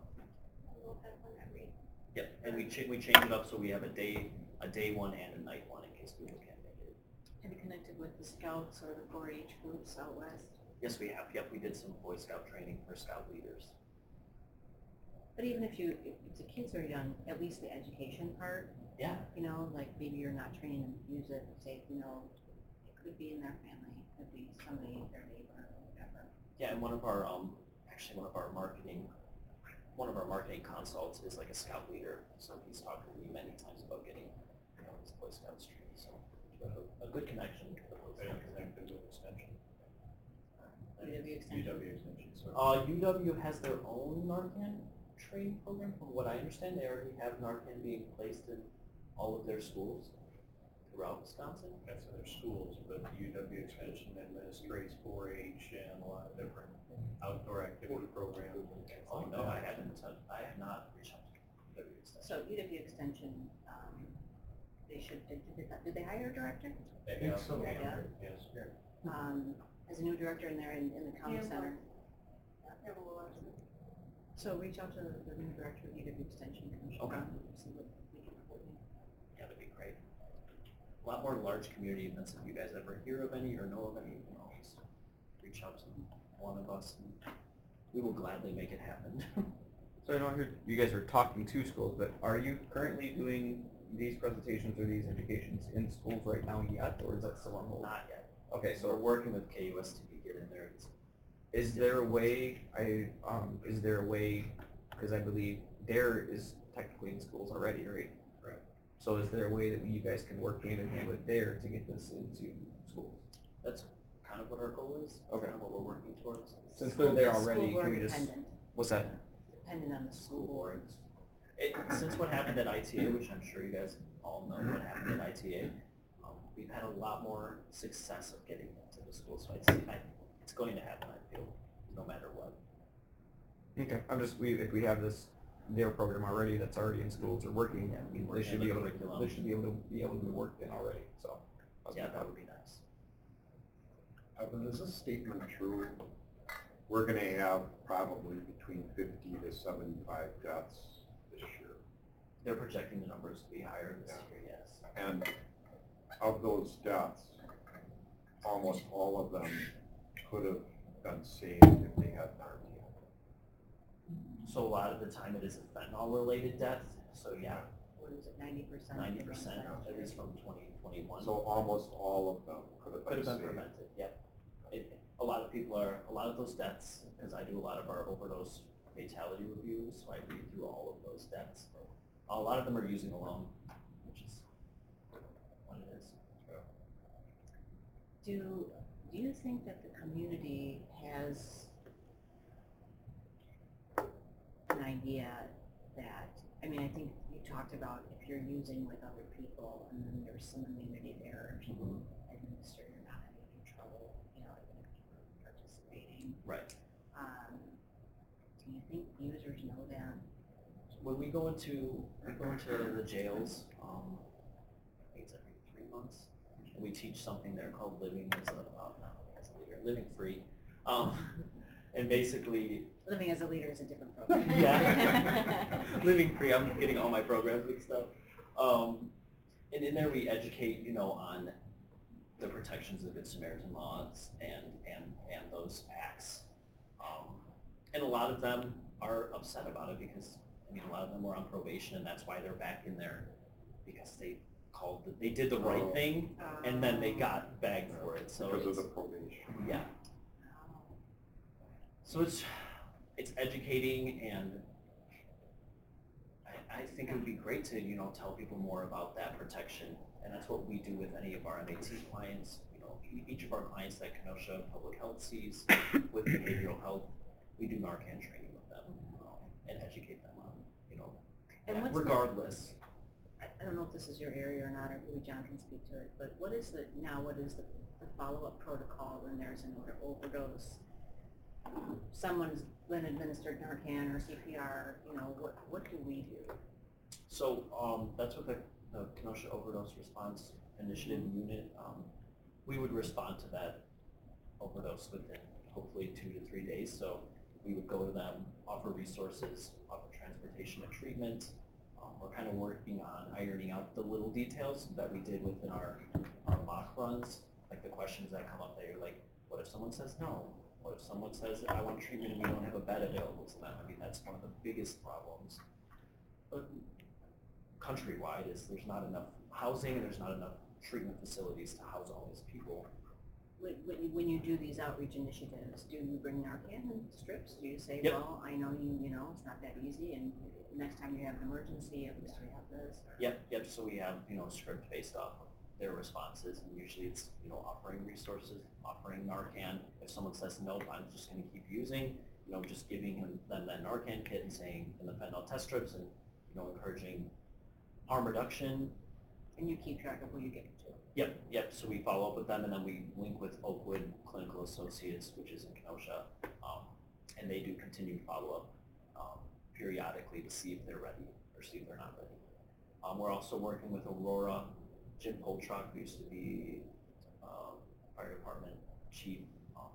Yep, and we cha- we change it up so we have a day, a day one and a night one in case people can't make it. have you connected with the scouts or the four H groups out west? Yes, we have. Yep, we did some Boy Scout training for Scout leaders. But even if you, if the kids are young, at least the education part, Yeah, you know, like maybe you're not training them to use it, say, you know, it could be in their family, it could be somebody, their neighbor, or whatever. yeah, and one of our um, actually one of our marketing, one of our marketing consults is like a Scout leader, so he's talked to me many times about getting, you know, his Boy Scouts training. So we have a, a good connection with the Boy Are you Scouts. connected with Extension? U W extension. U W Extension, sorry. Uh, U W has their own Narcan training program. From what I understand, they already have Narcan being placed in all of their schools throughout Wisconsin. That's in their schools, but the U W Extension administrates four H and a lot of different outdoor activity programs. and things Oh, like no, I that. haven't, uh, I have not reached out to U W Extension. So U W extension, um, they should, did, did, did they hire a director? They think have- so. Yeah. Yes. Um, as a new director in there in, in the county center? So reach out to the, the new director of U W extension. Commissioner Okay. Brown, and see what we can coordinate. Yeah, that'd be great. a lot more large community events. If you guys ever hear of any or know of any, you know, just reach out to one of us and we will gladly make it happen. So I know I heard you guys are talking to schools, but are you currently doing these presentations or these educations in schools right now yet, or is that still on hold? Not yet. Okay, So we're so working with K U S to get in there. It's- is there a way, I, um, is there a way, because I believe DARE is technically in schools already, right? Right. So is there a way that you guys can work hand in hand with DARE to get this into schools? That's kind of what our goal is. Okay. Kind of what we're working towards. Since they're there School already, board can we just, dependent, what's that? dependent on the school boards. It, since what happened at I T A, which I'm sure you guys all know what happened at I T A, um, we've had a lot more success of getting into the school. So I'd say I, it's going to happen, I feel, no matter what. Okay, I'm just, we, if we have this DARE program already that's already in schools or working, Yeah, we work they in should the be able to, curriculum. they should be able to, be able to be worked in already, so. that's Yeah, good. that would be nice. Evan, is this statement true? We're gonna have probably between fifty to seventy-five deaths this year. They're projecting the numbers to be higher this year, yes. And of those deaths, almost all of them could have been saved if they had Narcan. So a lot of the time it is a fentanyl-related death. So yeah, What is it, ninety percent? ninety percent, at least from twenty twenty-one. So almost all of them could have Could been have been saved. prevented, yep. It, a lot of people are, a lot of those deaths, because I do a lot of our overdose fatality reviews, so I read through all of those deaths. A lot of them are using alone, which is what it is. Do, do you think that the community has an idea that, I mean, I think you talked about if you're using with other people and then there's some immunity there and people administer, you're not having any trouble, you know, even if you're participating. Right. Um, do you think users know that? When we go into, we go into the jails, um, I think it's every three months, and we teach something there called living as a, uh, not as a leader, living free. Um, and basically, Living as a leader is a different program. yeah, living free, I'm getting all my programs mixed up. Um, and in there we educate, you know, on the protections of Good Samaritan laws and, and, and those acts. Um, and a lot of them are upset about it because, I mean, a lot of them were on probation and that's why they're back in there, because they called, the, they did the right thing and then they got bagged for it, so Because of it's, the probation. yeah. So it's, it's educating, and I, I think it would be great to, you know, tell people more about that protection, and that's what we do with any of our M A T clients. You know, e- each of our clients that Kenosha Public Health sees with behavioral health, we do Narcan training with them um, and educate them on, you know, And that what's the- regardless. I, I don't know if this is your area or not, or maybe John can speak to it, but what is the, now what is the, the follow-up protocol when there's an over- overdose? Um, Someone's been administered Narcan or C P R, you know, what, what do we do? So um, that's what the, the Kenosha Overdose Response Initiative Unit, um, we would respond to that overdose within hopefully two to three days. So we would go to them, offer resources, offer transportation and treatment. Um, we're kind of working on ironing out the little details that we did within our, our mock runs, like the questions that come up there, like, what if someone says no? What if someone says, I want treatment and we don't have a bed available to them? I mean, that's one of the biggest problems. But countrywide is there's not enough housing and there's not enough treatment facilities to house all these people. When, when you, when you do these outreach initiatives, do you bring Narcan in strips? Do you say, Yep. well, I know you, you know, it's not that easy, and next time you have an emergency, at least we have this? or- Yep, yep, so we have, you know, script based off of their responses, and usually it's, you know, offering resources, offering Narcan. If someone says, no, I'm just gonna keep using, you know, just giving him, them that Narcan kit and saying, and the fentanyl test strips, and, you know, encouraging harm reduction. And you keep track of who you get it to? Yep, yep, so we follow up with them, and then we link with Oakwood Clinical Associates, which is in Kenosha, um, and they do continued follow-up um, periodically to see if they're ready or see if they're not ready. Um, we're also working with Aurora. Jim Poltrock, who used to be um, fire department chief, um,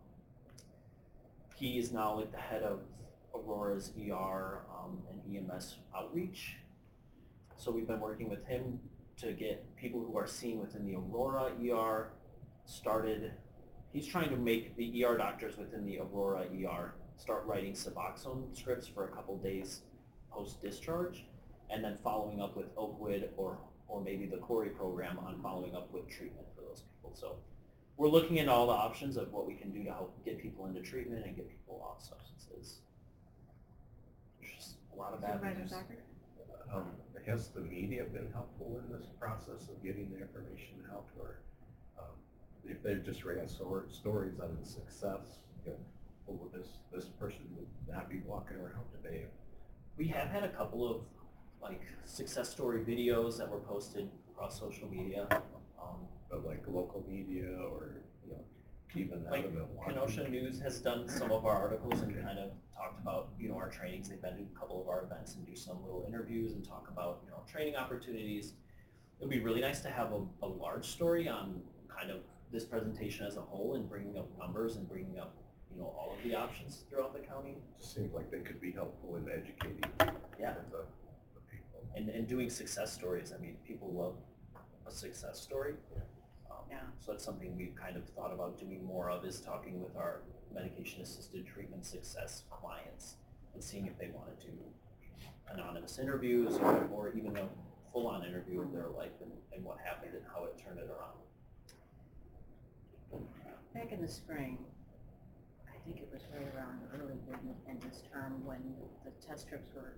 he is now like the head of Aurora's E R um, and E M S outreach. So we've been working with him to get people who are seen within the Aurora E R started. He's trying to make the E R doctors within the Aurora E R start writing Suboxone scripts for a couple days post-discharge, and then following up with Oakwood or or maybe the Corey program on following up with treatment for those people. So we're looking at all the options of what we can do to help get people into treatment and get people off substances. There's just a lot of bad Supervisor news. Zucker? Um, has the media been helpful in this process of getting the information out, or um, if they just ran stor- stories on the success, you know, well, this this person would not be walking around today? We have had a couple of like success story videos that were posted across social media. Um, But like local media, or you know, even out like of Milwaukee. Kenosha News has done some of our articles and kind of talked about, you know, our trainings. They've been to a couple of our events and do some little interviews and talk about, you know, training opportunities. It would be really nice to have a, a large story on kind of this presentation as a whole and bringing up numbers and bringing up, you know, all of the options throughout the county. It just seems like they could be helpful in educating Yeah. the, the people. And, and doing success stories. I mean, people love a success story. Um, Yeah. So that's something we've kind of thought about doing more of, is talking with our medication-assisted treatment success clients and seeing if they want to do anonymous interviews or, or even a full-on interview of their life and, and what happened and how it turned it around. Back in the spring, I think it was right around early in, in this term when the test strips were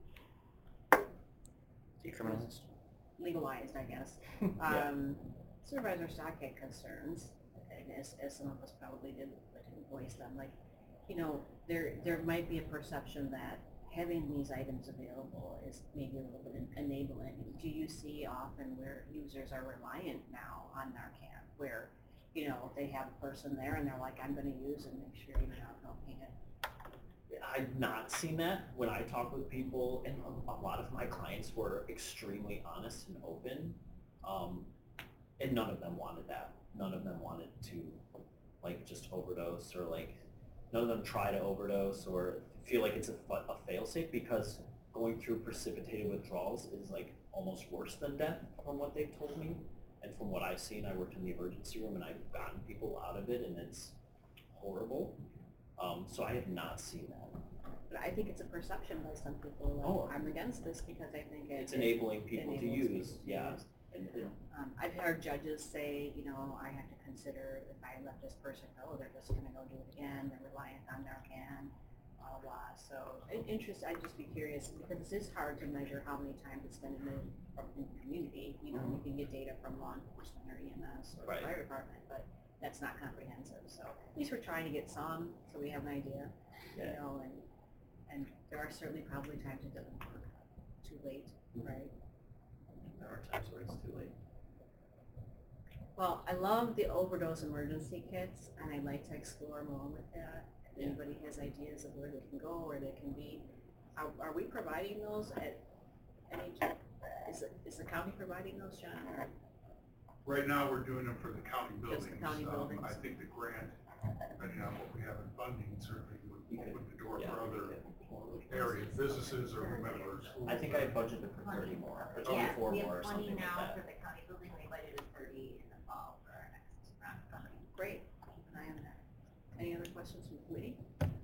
Decriminalized. legalized, I guess. Yeah. Um, Supervisor Stock had concerns, and as, as some of us probably did, but didn't voice them, like, you know, there there might be a perception that having these items available is maybe a little bit enabling. Do you see often where users are reliant now on Narcan, where, you know, they have a person there and they're like, I'm going to use and make sure you're not helping it? I've not seen that. When I talk with people, and a, a lot of my clients were extremely honest and open, um, and none of them wanted that. None of them wanted to, like, just overdose, or like, none of them try to overdose or feel like it's a, a fail-safe, because going through precipitated withdrawals is like almost worse than death from what they've told me. And from what I've seen, I worked in the emergency room and I've gotten people out of it, and it's horrible. Um, so I have not seen that. But I think it's a perception by some people, like, Oh. I'm against this because I think it, It's enabling people to enables use, people to yeah. use. And, and Um, I've heard judges say, you know, I have to consider if I let this person go, they're just gonna go do it again, they're reliant on Narcan, blah, blah, blah. So, in- interest, I'd just be curious, because it's hard to measure how many times it's been in the, in the community. You know, you can get data from law enforcement or E M S or Right. the fire department, but that's not comprehensive. So, at least we're trying to get some, so we have an idea, you Yeah. know, and, and there are certainly probably times it doesn't work too late, right? there are times where it's too late. Well, I love the overdose emergency kits, and I'd like to explore more with that. If anybody has ideas of where they can go, where they can be, are, are we providing those at any, is, it- is the county providing those, John? or- Right now, we're doing them for the county Just the buildings. county Um, buildings. I think the grant, depending on what we have in funding, certainly would open the door Yeah. for other areas, businesses or whomever. schools. I think I budgeted for thirty more, or twenty-four more or something like that. the county building, we budgeted thirty in the fall for our next round of funding. Great, keep an eye on that. Any other questions from the committee?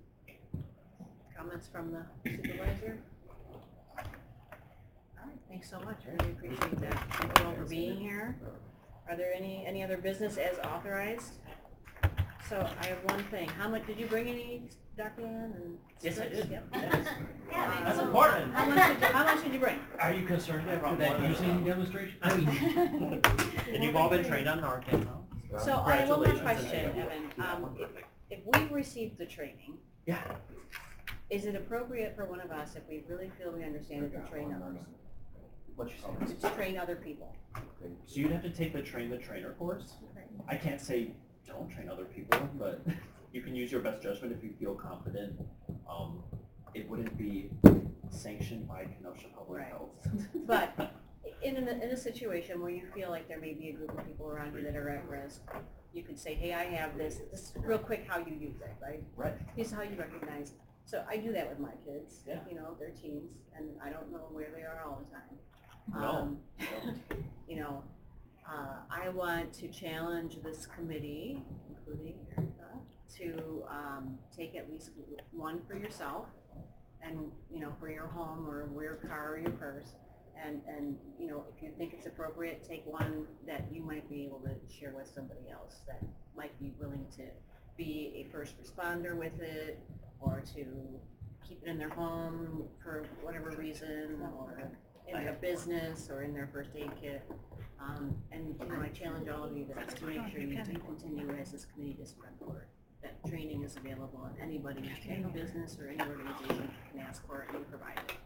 Comments from the supervisor? All right, thanks so much, really appreciate that. Thank you all for being here. Are there any, any other business as authorized? So I have one thing, how much, did you bring any, Doctor Ann, and? Yes, I scripts? did. Yep. Yes. Yeah, That's maybe. important. How much did you, how much did you bring? Are you concerned after brought that one. using demonstration? I mean, And you've all been trained on Narcan now? So I have one more Congratulations. question, Evan. Um, if, if we received the training, Yeah. is it appropriate for one of us, if we really feel we understand it, to train others? What you saying? To train other people? So you'd have to take the train the trainer course. I can't say don't train other people, but you can use your best judgment if you feel confident. Um, it wouldn't be sanctioned by Kenosha Public Right. Health. But in a, in a situation where you feel like there may be a group of people around you that are at risk, you could say, hey, I have this, this is real quick how you use it, right? Right. This is how you recognize. So I do that with my kids. Yeah. You know, they're teens, and I don't know where they are all the time. No. Um, You know, uh, I want to challenge this committee, including Erica, to um, take at least one for yourself and, you know, for your home or your car or your purse. And, and, you know, if you think it's appropriate, take one that you might be able to share with somebody else that might be willing to be a first responder with it, or to keep it in their home for whatever reason, or in their business, or in their first aid kit. Um, and, you know, I challenge all of you guys to make sure you do continue as this committee to spread the word. That training is available, and anybody, any business or any organization can ask for it and provide it.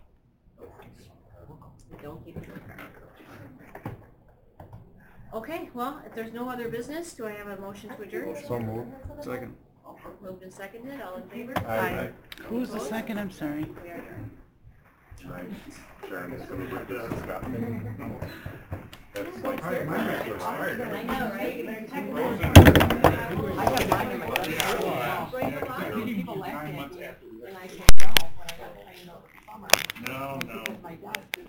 Don't keep it in the car. Okay, well, if there's no other business, do I have a motion to adjourn? So moved. Second. Moved and seconded, all in favor? Aye. Who's the second? I'm sorry. We are adjourned. That's like, my mind was tired. I know, right? You better check I have mine in my car. People laugh Nine at months me, after we and I left. say no when I got, I know, summer. No, no. Because my desk is